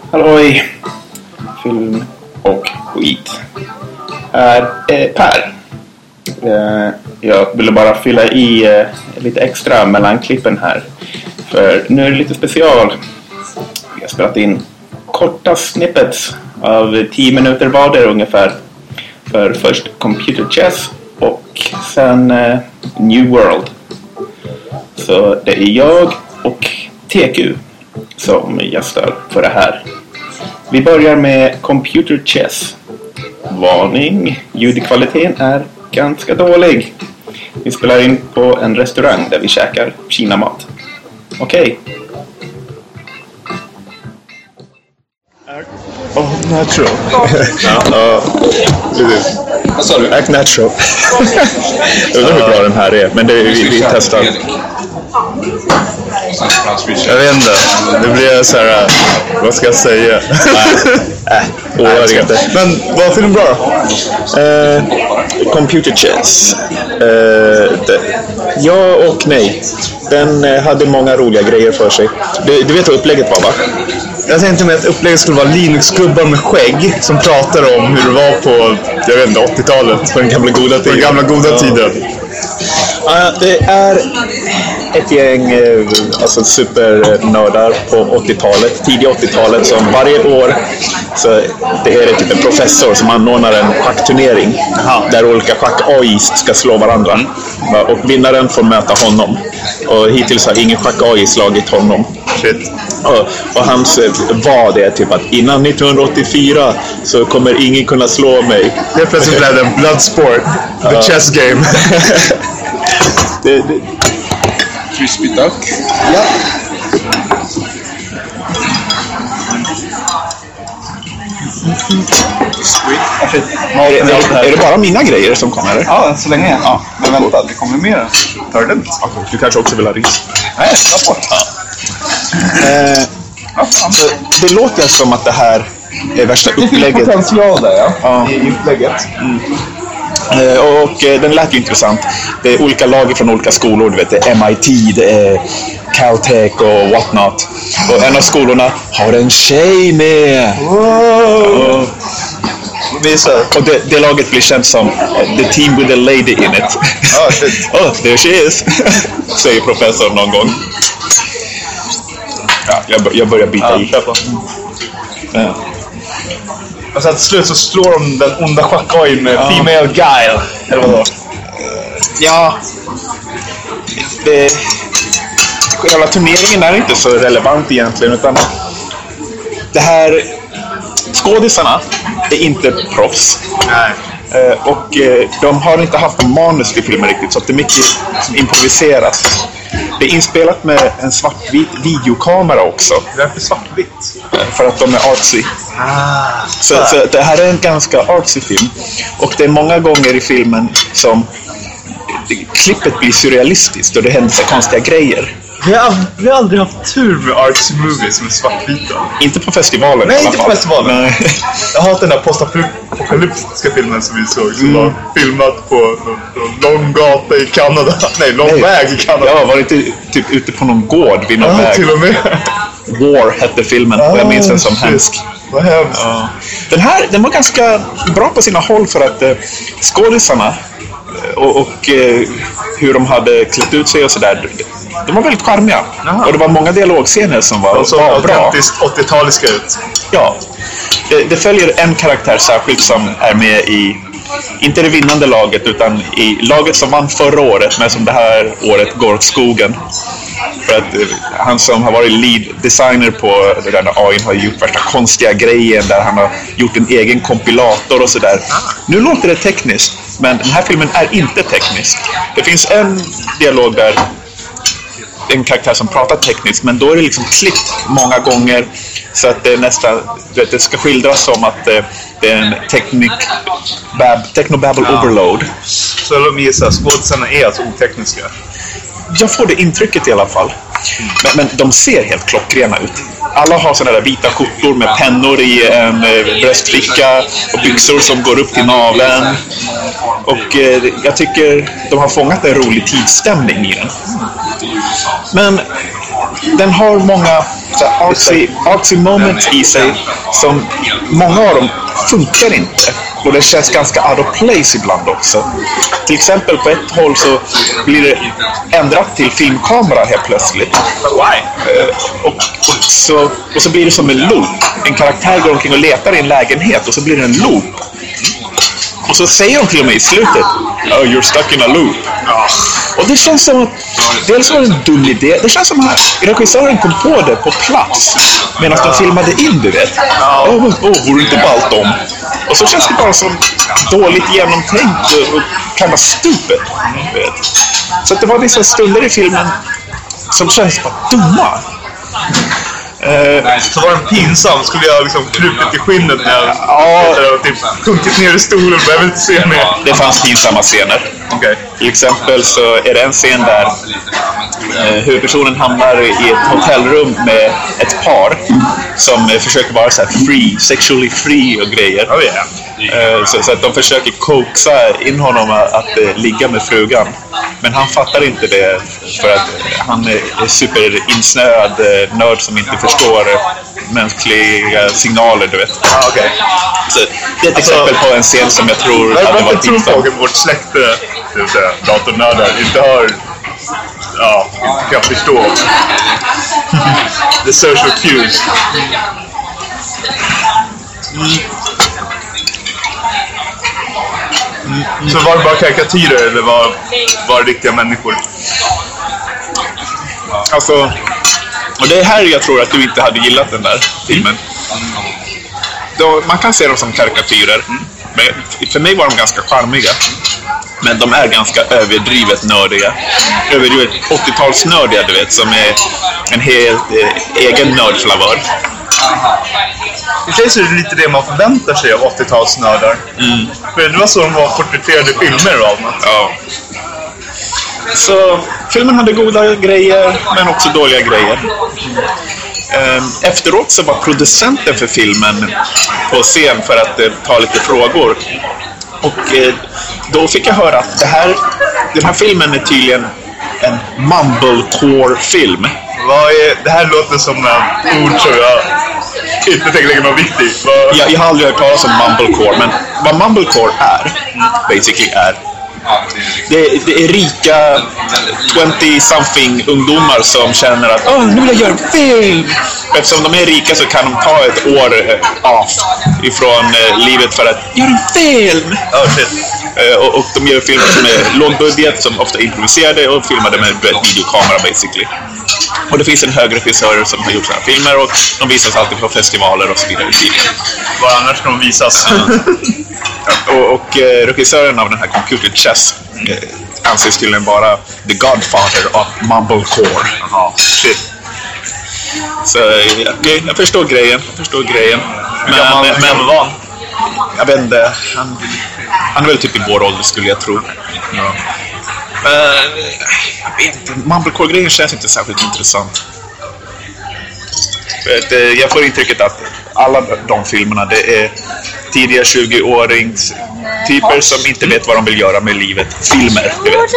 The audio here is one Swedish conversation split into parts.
Halloj, film och skit. Här är Per. Jag ville bara fylla i lite extra mellan klippen här. För nu är det lite special. Jag har spelat in korta snippets av 10 minuter vardera ungefär. För först Computer Chess och sen New World. Så det är jag och TQ som gästar för det här. Vi börjar med Computer Chess. Varning, ljudkvaliteten är ganska dålig. Vi spelar in på en restaurang där vi käkar kinamat. Okej. Natural. Vad sa du? Act natural. Jag undrar hur bra den här är, men vi testar. Jag vet inte. Det blir så här. Vad ska jag säga? Men var filmen bra? Computer Chess. Ja och nej. Den hade många roliga grejer för sig. Du vet vad upplägget var, va? Jag tänkte mig att upplägget skulle vara Linux-gubbar med skägg som pratar om hur det var på, jag vet inte, 80-talet. På den gamla goda tiden. På den gamla goda tiden. Det är ett gäng alltså supernördar på 80-talet, tidiga 80-talet, som varje år så det är typ en professor som anordnar en schackturnering där olika schack-AIs ska slå varandra. Och vinnaren får möta honom. Och hittills har ingen schack-AI slagit honom. Shit. Och hans vad är typ att innan 1984 så kommer ingen kunna slå mig. Det plötsligt blev det en bloodsport. The chess game. Crispy duck. Ja. Är det bara mina grejer som kommer? Ja, så länge. Ja. Men vänta, det kommer mer. Tar du den? Du kanske också vill ha ris? Nej, ta bort. Det låter som att det här är värsta upplägget. Potential där, ja. I upplägget. Och den lät ju intressant. Det är olika lag från olika skolor. Du vet, det är MIT, det är Caltech och whatnot. Och en av skolorna har en tjej med. Wow. Och det laget blir känt som The Team with a Lady in it. Oh, there she is. Säger professorn någon gång. Ja, jag börjar bita i. Och sen till slut så slår de den onda schack-AIn med female guile. Eller vadå? Ja. Själva turneringen är inte så relevant egentligen, utan det här skådisarna är inte proffs. Nej. Och de har inte haft en manus till filmen riktigt, så att det är mycket som improviseras. Det är inspelat med en svartvit videokamera också. Varför svartvitt? För att de är artsy. Så det här är en ganska artsy film. Och det är många gånger i filmen som klippet blir surrealistiskt och det händer så konstiga grejer. Vi har aldrig haft tur med artsy movies som är svartvita. Inte på festivalen. Nej, inte på festivalen. Nej. Jag har den där postapokalyptiska filmen som vi såg som var filmat på någon lång gata i Kanada. Nej, lång väg i Kanada. Ja, var det inte typ ute på någon gård vid någon väg? Till och med. War hette filmen och jag minns den som hemsk. Vad hemskt. Den var ganska bra på sina håll för att skådisarna och hur de hade klätt ut sig och sådär, de var väldigt charmiga. Och det var många dialogscener som var bra. Autentiskt 80-taliska ut. Ja, det följer en karaktär särskilt som är med i, inte det vinnande laget utan i laget som vann förra året, men som det här året går åt skogen. För att han som har varit lead designer på den där AI har gjort värsta konstiga grejer där han har gjort en egen kompilator och sådär. Nu låter det tekniskt, men den här filmen är inte teknisk. Det finns en dialog där en karaktär som pratar tekniskt, men då är det liksom klippt många gånger så att det nästan, det ska skildras som att det är en technobabble overload. Så de gissar, skådespelarna är alltså otekniska? Jag får det intrycket i alla fall. Men de ser helt klockrena ut. Alla har sådana där vita skjortor med pennor i en bröstficka och byxor som går upp till naveln. Och jag tycker de har fångat en rolig tidsstämning i den. Men den har många artsy moments i sig som många av dem funkar inte. Och det känns ganska out of place ibland också. Till exempel på ett håll så blir det ändrat till filmkamera helt plötsligt. Och så blir det som en loop. En karaktär går omkring och letar i en lägenhet och så blir det en loop. Och så säger de till och med i slutet, oh, you're stuck in a loop. Och det känns som att dels var det en dum idé. Det känns som att regissören kom på det på plats medan de filmade in, du vet. Vore inte ballt om. Och så känns det bara som dåligt genomtänkt och kan vara stupid. Så att det var vissa stunder i filmen som känns bara dumma. Så var den pinsam, skulle jag liksom krupit i skinnet när jag typ sjunkit ner i stolen, men jag vill inte se mer. Det fanns pinsamma scener. Till exempel så är det en scen där huvudpersonen hamnar i ett hotellrum med ett par som försöker vara så här free, sexually free och grejer. Så att de försöker coaxa in honom att ligga med frugan. Men han fattar inte det för att han är superinsnöad nörd som inte förstår mänskliga signaler, du vet. Så det är ett exempel på en scen som jag tror hade varit jag tror folk i vårt släkte, datornördar, inte har kan förstå the social cues. Så var det bara karikatyrer eller var det riktiga människor? Alltså, och det är här jag tror att du inte hade gillat den där filmen. Man kan se dem som karikatyrer, men för mig var de ganska charmiga. Men de är ganska överdrivet nördiga. Överdrivet 80-talsnördiga, du vet, som är en helt egen nördflavör. Det är lite det man förväntar sig av 80-talsnördar. För det var så de var porträtterade filmer av något. Ja. Så filmen hade goda grejer, men också dåliga grejer. Efteråt så var producenten för filmen på scen för att ta lite frågor. Och då fick jag höra att den här filmen är tydligen en mumblecore-film. Det här låter som ord som jag inte tänker lägga någon vikt i. Jag har aldrig hört talas om mumblecore, men vad mumblecore är, basically är det är rika 20-something ungdomar som känner att nu vill jag göra en film. Eftersom de är rika så kan de ta ett år off ifrån livet för att göra en film. Och de gör filmer som är lågbudget, som ofta är improviserade och filmade med videokamera basically. Och det finns en hög regissör som har gjort sådana filmer och de visas alltid på festivaler och så vidare. Var annars ska de visas? Och regissören av den här Computer Chess anses tydligen vara the godfather of mumblecore. Så jag förstår grejen. Men jag vet inte, han är väl typ i vår ålder skulle jag tro. Jag vet inte, mumblecore-grejen känns inte särskilt intressant. Jag får intrycket att alla de filmerna, det är tidiga 20-årings typer som inte vet vad de vill göra med livet. Filmer, du vet.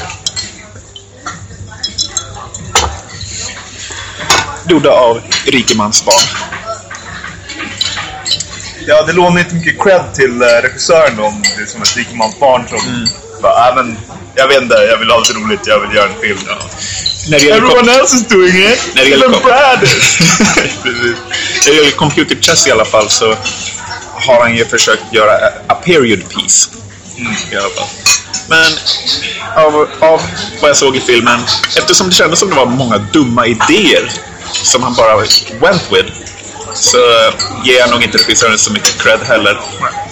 Gjorda av rikemansbarn. Ja, det lånar inte mycket cred till regissören om det är som ett rikemansbarn som bara, men jag vet inte, jag vill ha det roligt, jag vill göra en film. Everyone else is doing it. När det gäller Computer Chess i alla fall så har han ju försökt göra a period piece i alla fall. Men av vad jag såg i filmen, eftersom det kändes som det var många dumma idéer som han bara went with, så ger jag nog inte regissören så mycket cred heller.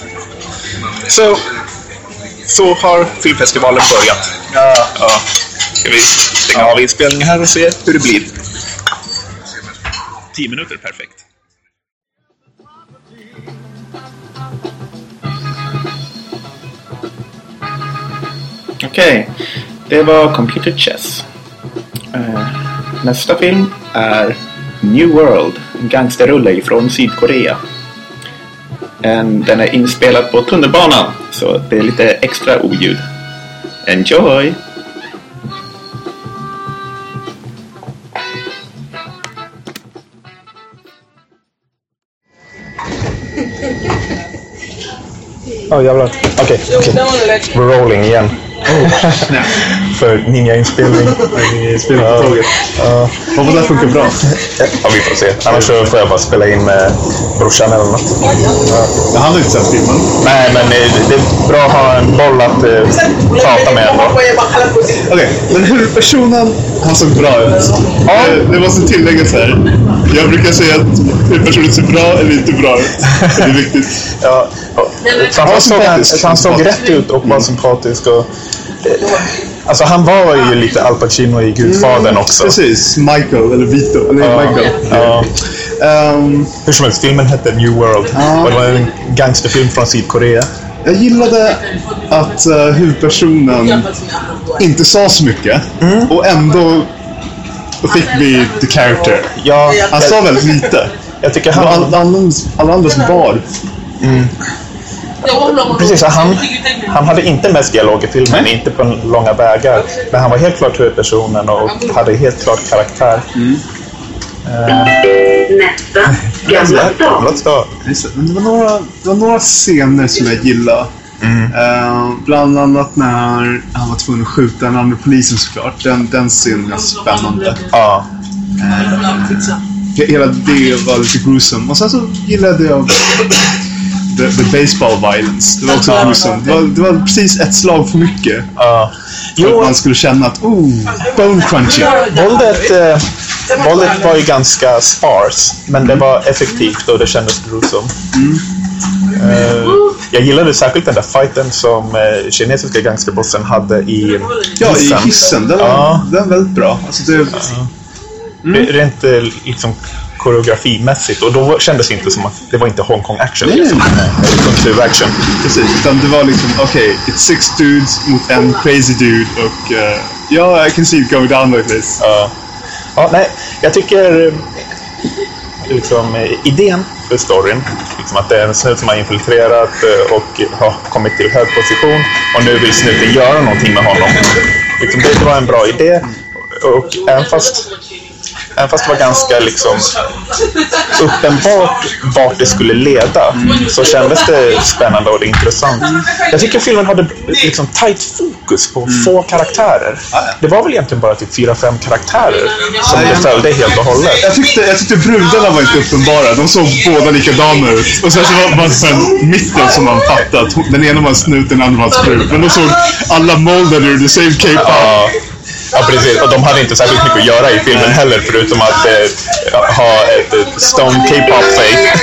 Så har filmfestivalen börjat. Ja. Ska vi stänga av inspelningen här och se hur det blir? 10 minuter, perfekt. Okej, det var Computer Chess. Nästa film är New World, en gangsterrulle från Sydkorea. Den är inspelad på tunnelbanan, så det är lite extra oljud. Enjoy! Jävlar. Okej. We're rolling igen. För ninja-inspelning. Hoppas det funkar bra. Ja, vi får se. Annars så får jag bara spela in med brorsan eller något. Jag hann inte sett filmen. Nej, men det är bra att ha en boll att prata med ändå. Okej, men huvudpersonen, han såg bra ut. Ja. Det måste tilläggas här. Jag brukar säga att huvudpersonen ser bra eller inte bra ut. Det är viktigt. Ja. Han såg rätt ut och var sympatisk och alltså han var ju lite Al Pacino i Gudfadern också. Precis, Michael eller Vito eller Michael. Hur som helst, filmen hette New World och det var en gangsterfilm från Sydkorea. Jag gillade att huvudpersonen inte sa så mycket och ändå fick vi the character. Ja, han sa väldigt lite. Jag tycker alla andra som var. Precis, han hade inte mest dialog i filmen, inte på långa vägar. Men han var helt klart huvudpersonen och hade helt klart karaktär. Nästa Gamla stan. Det var några scener som jag gillade. Bland annat när han var tvungen att skjuta den andra polisen såklart. Den scenen är spännande. Hela det var lite gruesome. Och sen så gillade jag the baseball violence. Det var också gruesome. Det var precis ett slag för mycket. För att man skulle känna att bone crunching. Våldet var ju ganska spars, men det var effektivt och det kändes gruesome. Jag gillade särskilt den där fighten som kinesiska gangsterbossen hade i hissen. I hissen. Den var väldigt bra. Alltså rent liksom koreografimässigt, och då kändes det inte som att det var inte Hong Kong action. Nej. Action. Precis, utan det var liksom it's 6 dudes mot en crazy dude och I can see it going down like this. Nej, jag tycker liksom idén för storyn, liksom att det är en snut som har infiltrerat och har kommit till hög position och nu vill snuten göra någonting med honom. Liksom, det var en bra idé, och även fast det var ganska liksom uppenbart vart det skulle leda, så kändes det spännande och det intressant. Jag tycker filmen hade liksom tight fokus på få karaktärer. Det var väl egentligen bara typ 4-5 karaktärer som det följde helt och hållet. Jag tyckte brudarna var inte uppenbara. De såg båda likadana ut. Och sen så var man sen mitten som man fattade. Den ena var en snut, den andra var en sprut. Men de såg alla moldade ur the same K-pop. Ja, precis. Och de hade inte särskilt mycket att göra i filmen heller, förutom att ha ett Stone K-pop face.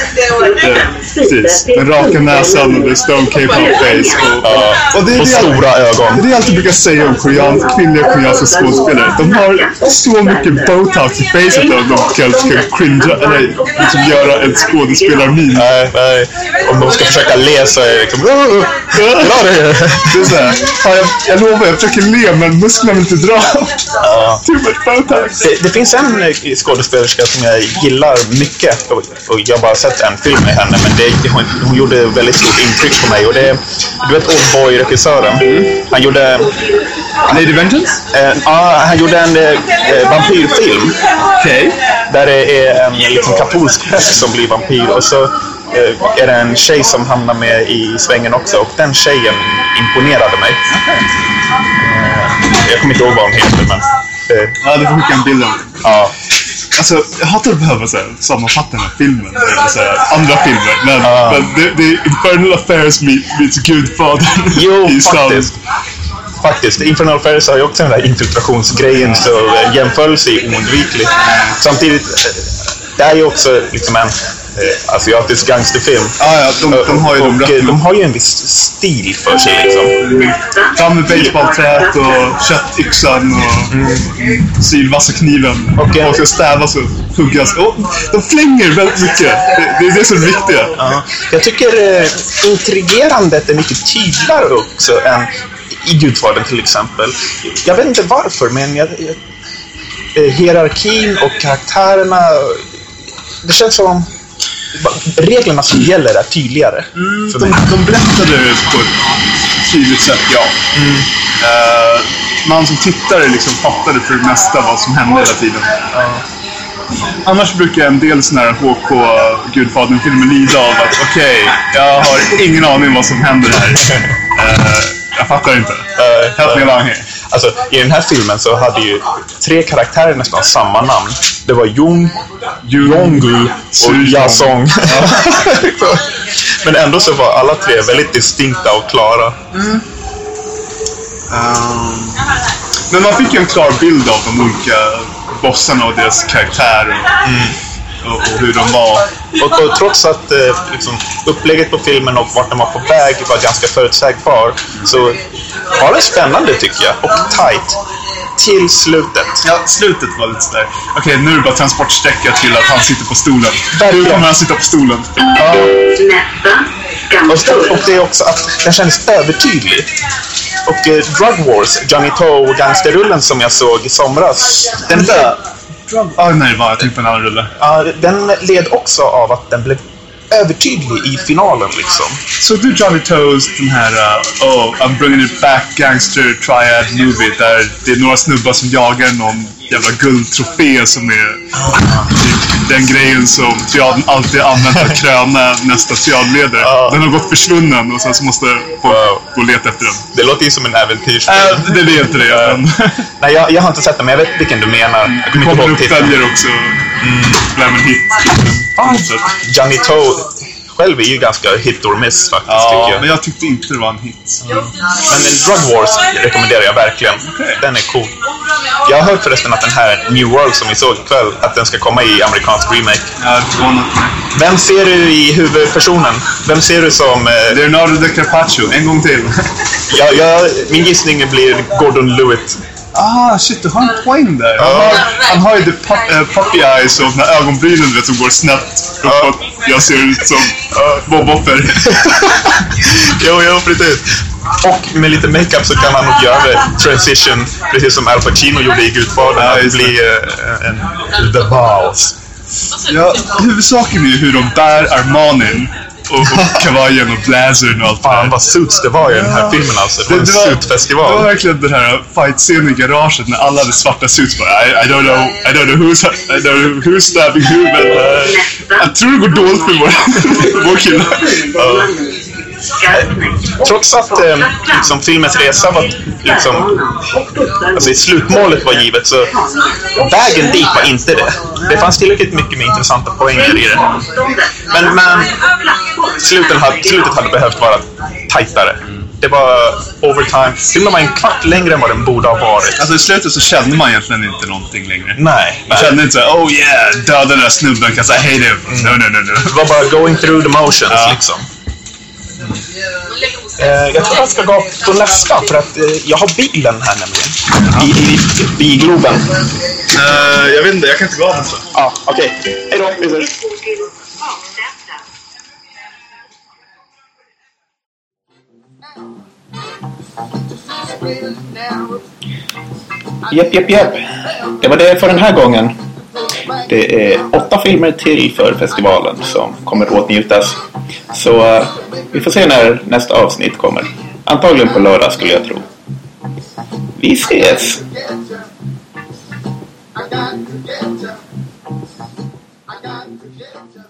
Precis. Den raka näsan och det Stone K-pop face. Och det är stora ögon. Det är allt jag brukar säga om kvinnliga koreanska skådespelare. De har så mycket botox i facet att de kan cringe eller liksom göra en skådespelarmin. Nej. Om de ska försöka le så är det liksom... Det är så här. Jag lovar, jag försöker le, men musklerna vill inte dra. Too much botox. Det finns en skådespelerska som jag gillar mycket, och jag har bara sett en film med henne, men hon gjorde väldigt stort intryck på mig, och det är, du vet, Oldboy-regissören. Han gjorde Lady Vengeance? Han gjorde en vampyrfilm. Okej. Där det är en liksom katolsk präst som blir vampyr, och så är det en tjej som hamnar med i svängen också, och den tjejen imponerade mig. Jag kommer inte ihåg vad hon heter, men... du får skicka en bild av det. Alltså, jag hatar att behöva sammanfatta den här filmen eller andra filmer, men det är Infernal Affairs meets Gudfadern. Jo, faktiskt. Infernal Affairs har ju också den där infiltrationsgrejen, så jämförelse är oundviklig. Samtidigt, det är ju också liksom en asiatisk gangsterfilm. De har ju en viss stil för sig liksom. Fram med baseballträt och köttyxan och sylvassa kniven. Och ska stävas och huggas. De flänger väldigt mycket. Det är det som är viktiga. Jag tycker intrigerandet är mycket tydligare också än i Gudfadern till exempel. Jag vet inte varför, men hierarkin och karaktärerna, det känns som reglerna som gäller är tydligare. De berättade det på ett tydligt sätt, man som tittare liksom fattade för det mesta vad som hände hela tiden. Annars brukar en del såna här HK-Gudfadern-filmer lida av att jag har ingen aning vad som händer här. Jag fattar inte. Help me along here. Alltså, i den här filmen så hade ju 3 karaktärer nästan samma namn. Det var Yongu och Yasong. Men ändå så var alla 3 väldigt distinkta och klara. Men man fick ju en klar bild av de olika bossarna och deras karaktärer och hur de var. Och trots att liksom, upplägget på filmen och vart de var på väg var ganska förutsägbar, så var det spännande tycker jag, och tight till slutet. Ja, slutet var lite sådär. Okej, nu är det bara transportsträcka till att han sitter på stolen. Hur kommer han sitta på stolen? Ja. Och det är också att den kändes övertydlig. Och Drug Wars, Johnny Toe och gangsterrullen som jag såg i somras, den där... Nej, jag tänkte på en annan rulle. Den led också av att den blev övertydlig i finalen liksom. Så du Johnny Toes, den här I'm bringing it back gangster triad movie där det är några snubbar som jagar någon jävla guldtrofé som är den grejen som triaden alltid använder att kröna nästa triadledare. Den har gått försvunnen och sen så måste folk gå och leta efter den. Det låter ju som en äventyrsfilm. Det är inte det. Nej, jag har inte sett den, men jag vet vilken du menar. Det kommer uppföljer också. Blämen hit. Johnny Toe själv är ju ganska hit or miss faktiskt, tycker jag. Men jag tyckte inte det var en hit. Men Drug Wars rekommenderar jag verkligen. Den är cool. Jag har hört förresten att den här New World som vi såg ikväll, att den ska komma i amerikansk remake. Ja, vem ser du i huvudpersonen? Vem ser du som... Leonardo DiCaprio, en gång till. Min gissning blir Gordon Lewitt. Shit, du har en poäng där. Han har ju puppy eyes och när ögonbrynen som går snett uppåt. Jag ser ut som Bob Hopper. Jo, precis. Och med lite makeup så kan han nog göra transition, precis som Al Pacino gjorde i Gudfadern, att bli The Boss. Ja, huvudsaken är ju hur de bär Armanin och kavajen och blazern och allt det där. Vad suits det var i den här filmen alltså. Det var en suitfestival. Det var verkligen den här fight-scenen i garaget när alla hade svarta suits. Bara, I don't know who's stabbing who, men jag tror det går dåligt för vår kille. Trots att liksom, filmens resa var liksom, alltså, slutmålet var givet, så vägen dit var inte det. Det fanns tillräckligt mycket med intressanta poänger i det. Men slutet hade behövt vara tajtare. Det var overtime. Filmen var en kvart längre än vad den borde ha varit. Alltså i slutet så kände man egentligen inte någonting längre. Nej. Man kände inte så, oh yeah, döda den där snubben, kan säga hej him. No. Det var bara going through the motions liksom. Jag tror jag ska gå på nästa, för att jag har bilen här nämligen. I Globen. Jag vet inte, jag kan inte gå av nästa. Okej. Hej då, vi ses. Japp. Det var det för den här gången. Det är 8 filmer till för festivalen som kommer åtnjutas. Så vi får se när nästa avsnitt kommer. Antagligen på lördag skulle jag tro. Vi ses! I got to get you.